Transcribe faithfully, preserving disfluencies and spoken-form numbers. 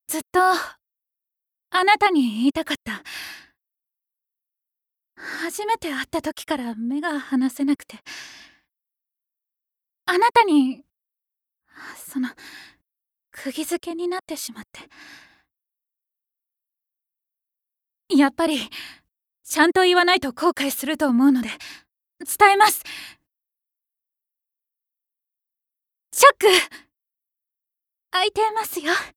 ずっとあなたに言いたかった。初めて会った時から目が離せなくて、あなたにその釘付けになってしまって。やっぱりちゃんと言わないと後悔すると思うので伝えます。チャック開いてますよ。